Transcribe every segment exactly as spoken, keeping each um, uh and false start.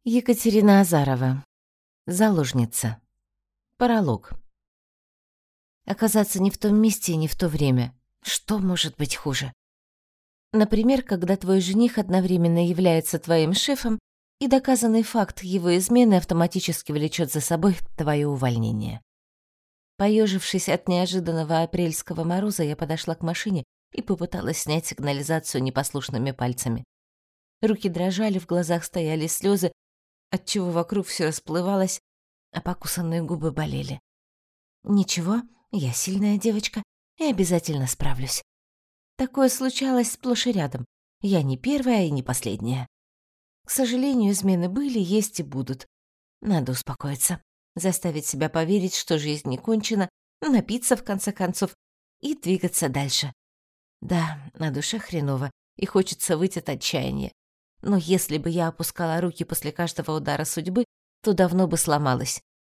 Екатерина Азарова. Заложница. Пролог. Оказаться не в том месте и не в то время. Что может быть хуже? Например, когда твой жених одновременно является твоим шефом, и доказанный факт его измены автоматически влечет за собой твое увольнение. Поежившись от неожиданного апрельского мороза, я подошла к машине и попыталась снять сигнализацию непослушными пальцами. Руки дрожали, в глазах стояли слезы, отчего вокруг все расплывалось, а покусанные губы болели. Ничего, я сильная девочка и обязательно справлюсь. Такое случалось сплошь и рядом. Я не первая и не последняя. К сожалению, измены были, есть и будут. Надо успокоиться, заставить себя поверить, что жизнь не кончена, напиться в конце концов и двигаться дальше. Да, на душе хреново, и хочется выйти от отчаяния. Но если бы я опускала руки после каждого удара судьбы, то давно бы сломалась.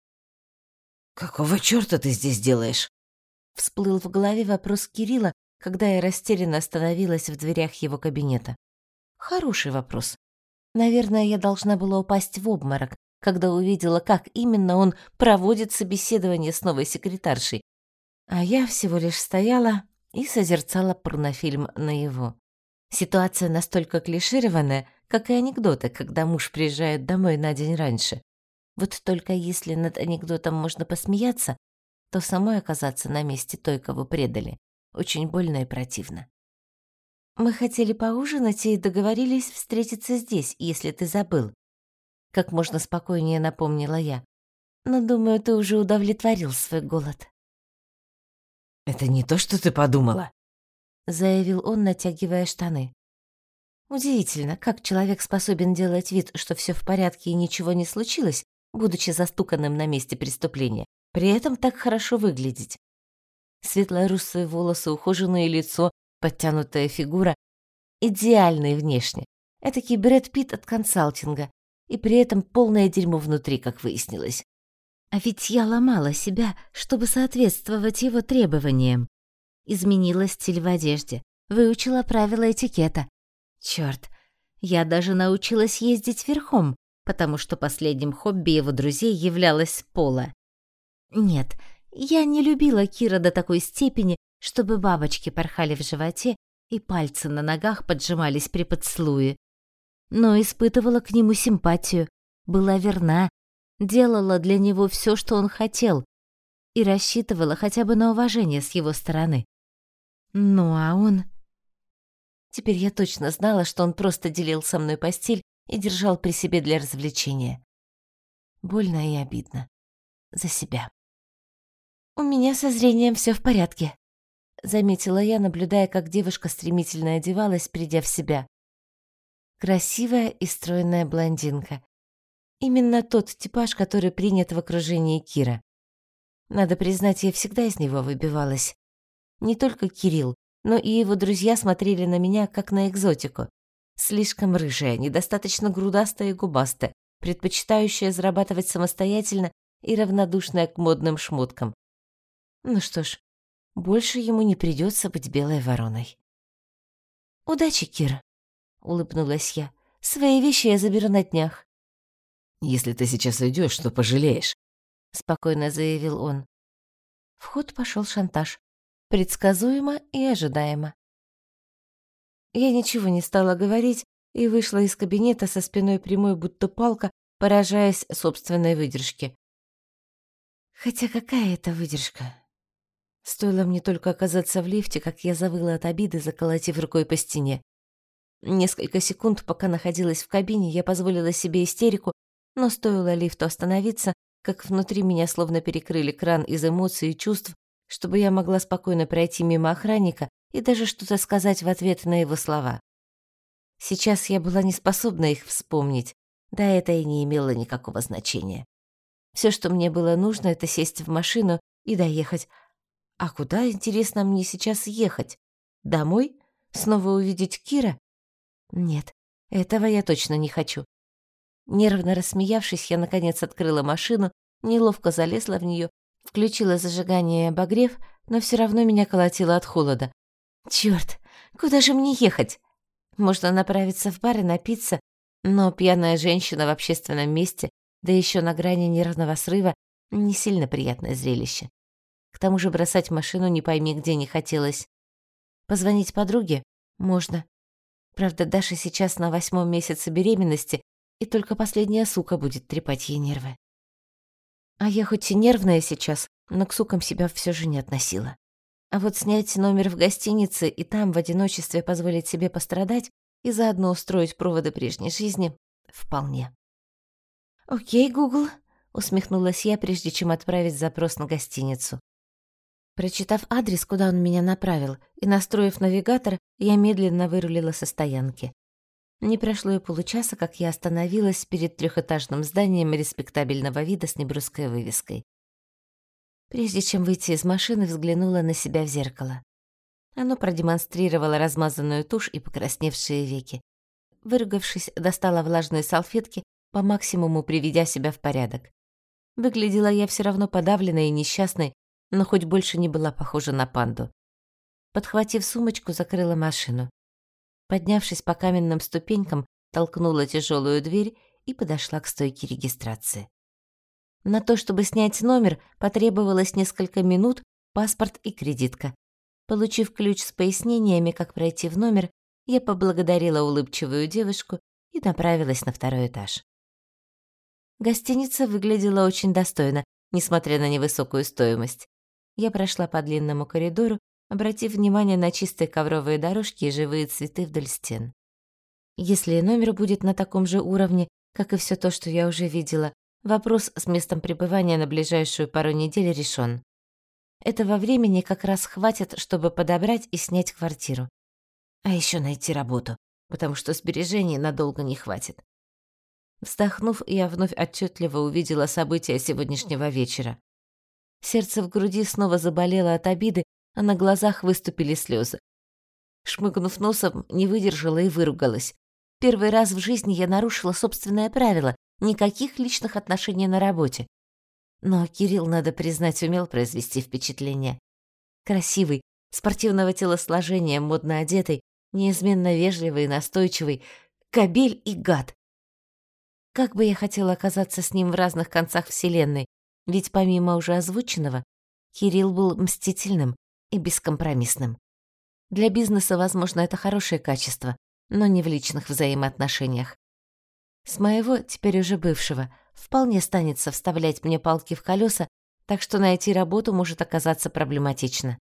«Какого чёрта ты здесь делаешь?» Всплыл в голове вопрос Кирилла, когда я растерянно остановилась в дверях его кабинета. Хороший вопрос. Наверное, я должна была упасть в обморок, когда увидела, как именно он проводит собеседование с новой секретаршей. А я всего лишь стояла и созерцала порнофильм наяву. Ситуация настолько клишированная, как и анекдоты, когда муж приезжает домой на день раньше. Вот только если над анекдотом можно посмеяться, то самой оказаться на месте той, кого предали, очень больно и противно. «Мы хотели поужинать и договорились встретиться здесь, если ты забыл», — как можно спокойнее напомнила я. «Но, думаю, ты уже удовлетворил свой голод». «Это не то, что ты подумала», — заявил он, натягивая штаны. Удивительно, как человек способен делать вид, что все в порядке и ничего не случилось, будучи застуканным на месте преступления, при этом так хорошо выглядеть. Светло-русые волосы, ухоженное лицо, подтянутая фигура, идеальный внешне. Этакий Брэд Питт от консалтинга, и при этом полное дерьмо внутри, как выяснилось. А ведь я ломала себя, чтобы соответствовать его требованиям. Изменила стиль в одежде, выучила правила этикета. Чёрт, я даже научилась ездить верхом, потому что последним хобби его друзей являлось поло. Нет, я не любила Кира до такой степени, чтобы бабочки порхали в животе и пальцы на ногах поджимались при поцелуе. Но испытывала к нему симпатию, была верна, делала для него всё, что он хотел, и рассчитывала хотя бы на уважение с его стороны. Ну а он... Теперь я точно знала, что он просто делил со мной постель и держал при себе для развлечения. Больно и обидно. За себя. «У меня со зрением все в порядке», — заметила я, наблюдая, как девушка стремительно одевалась, придя в себя. Красивая и стройная блондинка. Именно тот типаж, который принят в окружении Кира. Надо признать, я всегда из него выбивалась. Не только Кирилл, но и его друзья смотрели на меня, как на экзотику. Слишком рыжая, недостаточно грудастая и губастая, предпочитающая зарабатывать самостоятельно и равнодушная к модным шмоткам. Ну что ж, больше ему не придется быть белой вороной. «Удачи, Кир», — улыбнулась я. «Свои вещи я заберу на днях». «Если ты сейчас уйдёшь, то пожалеешь», — спокойно заявил он. В ход пошёл шантаж. Предсказуемо и ожидаемо. Я ничего не стала говорить и вышла из кабинета со спиной прямой, будто палка, поражаясь собственной выдержке. Хотя какая это выдержка? Стоило мне только оказаться в лифте, как я завыла от обиды, заколотив рукой по стене. Несколько секунд, пока находилась в кабине, я позволила себе истерику, но стоило лифту остановиться, как внутри меня словно перекрыли кран из эмоций и чувств, чтобы я могла спокойно пройти мимо охранника и даже что-то сказать в ответ на его слова. Сейчас я была не способна их вспомнить, да это и не имело никакого значения. Все, что мне было нужно, это сесть в машину и доехать. А куда, интересно, мне сейчас ехать? Домой? Снова увидеть Кира? Нет, этого я точно не хочу. Нервно рассмеявшись, я наконец открыла машину, неловко залезла в нее, включила зажигание и обогрев, но все равно меня колотило от холода. Черт, куда же мне ехать? Можно направиться в бар и напиться, Но пьяная женщина в общественном месте, да еще на грани нервного срыва, не сильно приятное зрелище. К тому же бросать машину не пойми где не хотелось. Позвонить подруге? Можно. Правда, Даша сейчас на восьмом месяце беременности, и только последняя сука будет трепать ей нервы. А я хоть и нервная сейчас, но к сукам себя все же не относила. А вот снять номер в гостинице и там в одиночестве позволить себе пострадать и заодно устроить проводы прежней жизни — вполне. «Окей, Гугл», — усмехнулась я, прежде чем отправить запрос на гостиницу. Прочитав адрес, куда он меня направил, и настроив навигатор, я медленно вырулила со стоянки. Не прошло и получаса, как я остановилась перед трехэтажным зданием респектабельного вида с неброской вывеской. Прежде чем выйти из машины, взглянула на себя в зеркало. Оно продемонстрировало размазанную тушь и покрасневшие веки. Выругавшись, достала влажные салфетки, по максимуму приведя себя в порядок. Выглядела я все равно подавленной и несчастной, но хоть больше не была похожа на панду. Подхватив сумочку, закрыла машину. Поднявшись по каменным ступенькам, толкнула тяжелую дверь и подошла к стойке регистрации. На то, чтобы снять номер, потребовалось несколько минут, паспорт и кредитка. Получив ключ с пояснениями, как пройти в номер, я поблагодарила улыбчивую девушку и направилась на второй этаж. Гостиница выглядела очень достойно, несмотря на невысокую стоимость. Я прошла по длинному коридору, обратив внимание на чистые ковровые дорожки и живые цветы вдоль стен. Если номер будет на таком же уровне, как и все то, что я уже видела, вопрос с местом пребывания на ближайшую пару недель решен. Этого времени как раз хватит, чтобы подобрать и снять квартиру. А еще найти работу, потому что сбережений надолго не хватит. Вздохнув, я вновь отчетливо увидела события сегодняшнего вечера. Сердце в груди снова заболело от обиды, а на глазах выступили слезы. Шмыгнув носом, не выдержала и выругалась. Первый раз в жизни я нарушила собственное правило — никаких личных отношений на работе. Но Кирилл, надо признать, умел произвести впечатление. Красивый, спортивного телосложения, модно одетый, неизменно вежливый и настойчивый, кобель и гад. Как бы я хотела оказаться с ним в разных концах вселенной, ведь помимо уже озвученного, Кирилл был мстительным и бескомпромиссным. Для бизнеса, возможно, это хорошее качество, но не в личных взаимоотношениях. С моего, теперь уже бывшего, вполне станется вставлять мне палки в колеса, так что найти работу может оказаться проблематично.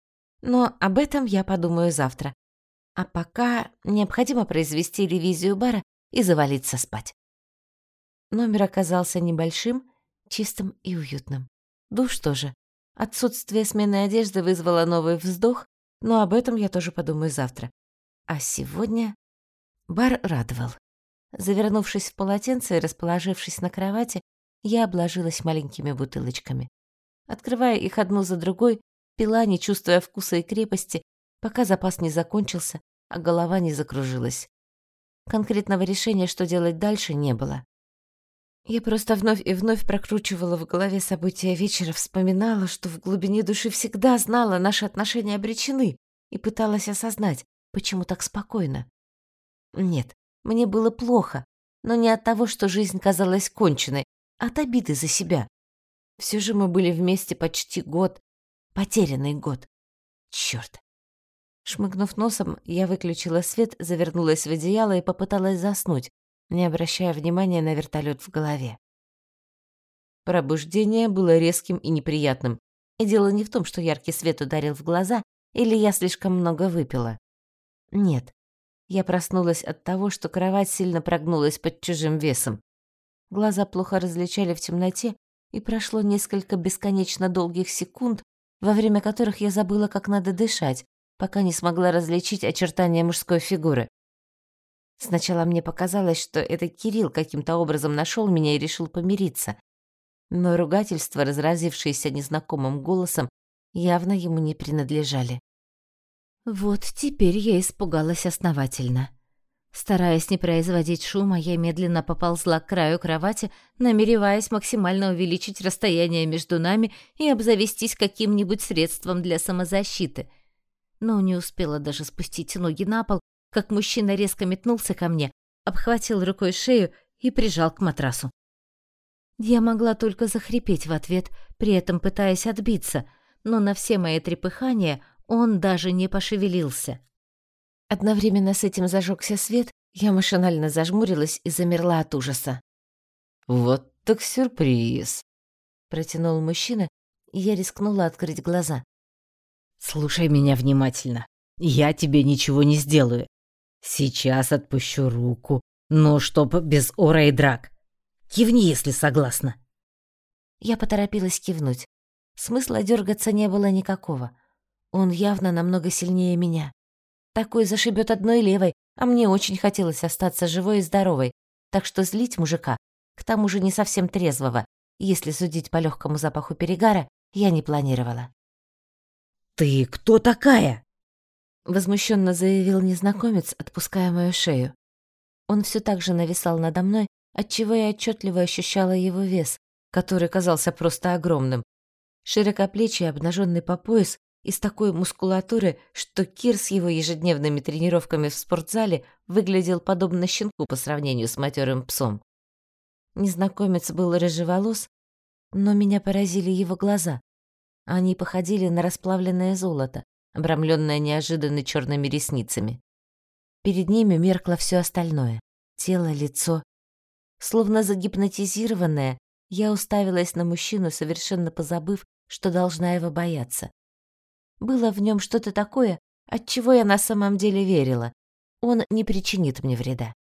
Но об этом я подумаю завтра. А пока необходимо произвести ревизию бара и завалиться спать. Номер оказался небольшим, чистым и уютным. Душ тоже. Отсутствие смены одежды вызвало новый вздох, но об этом я тоже подумаю завтра. А сегодня бар радовал. Завернувшись в полотенце и расположившись на кровати, я обложилась маленькими бутылочками. Открывая их одну за другой, пила, не чувствуя вкуса и крепости, пока запас не закончился, а голова не закружилась. Конкретного решения, что делать дальше, не было. Я просто вновь и вновь прокручивала в голове события вечера, вспоминала, что в глубине души всегда знала, наши отношения обречены, и пыталась осознать, почему так спокойно. Нет, мне было плохо, но не от того, что жизнь казалась конченной, а от обиды за себя. Все же мы были вместе почти год, потерянный год. Чёрт. Шмыгнув носом, я выключила свет, завернулась в одеяло и попыталась заснуть, не обращая внимания на вертолет в голове. Пробуждение было резким и неприятным, и дело не в том, что яркий свет ударил в глаза или я слишком много выпила. Нет, я проснулась от того, что кровать сильно прогнулась под чужим весом. Глаза плохо различали в темноте, и прошло несколько бесконечно долгих секунд, во время которых я забыла, как надо дышать, пока не смогла различить очертания мужской фигуры. Сначала мне показалось, что это Кирилл каким-то образом нашел меня и решил помириться. Но ругательства, разразившиеся незнакомым голосом, явно ему не принадлежали. Вот теперь я испугалась основательно. Стараясь не производить шума, я медленно поползла к краю кровати, намереваясь максимально увеличить расстояние между нами и обзавестись каким-нибудь средством для самозащиты. Но не успела даже спустить ноги на пол, как мужчина резко метнулся ко мне, обхватил рукой шею и прижал к матрасу. Я могла только захрипеть в ответ, при этом пытаясь отбиться, но на все мои трепыхания он даже не пошевелился. Одновременно с этим зажегся свет, я машинально зажмурилась и замерла от ужаса. «Вот так сюрприз!» — протянул мужчина, и я рискнула открыть глаза. «Слушай меня внимательно. Я тебе ничего не сделаю. Сейчас отпущу руку, но чтоб без ора и драк. Кивни, если согласна». Я поторопилась кивнуть. Смысла дергаться не было никакого. Он явно намного сильнее меня. Такой зашибет одной левой, а мне очень хотелось остаться живой и здоровой, так что злить мужика, к тому же не совсем трезвого, если судить по легкому запаху перегара, я не планировала. «Ты кто такая?» — возмущенно заявил незнакомец, отпуская мою шею. Он все так же нависал надо мной, отчего я отчетливо ощущала его вес, который казался просто огромным. Широкоплечий, обнаженный по пояс, из такой мускулатуры, что Кир с его ежедневными тренировками в спортзале выглядел подобно щенку по сравнению с матерым псом. Незнакомец был рыжеволос, но меня поразили его глаза. Они походили на расплавленное золото, обрамленное неожиданно черными ресницами. Перед ними меркло все остальное — тело, лицо. Словно загипнотизированная, я уставилась на мужчину, совершенно позабыв, что должна его бояться. Было в нем что-то такое, от чего я на самом деле верила. Он не причинит мне вреда.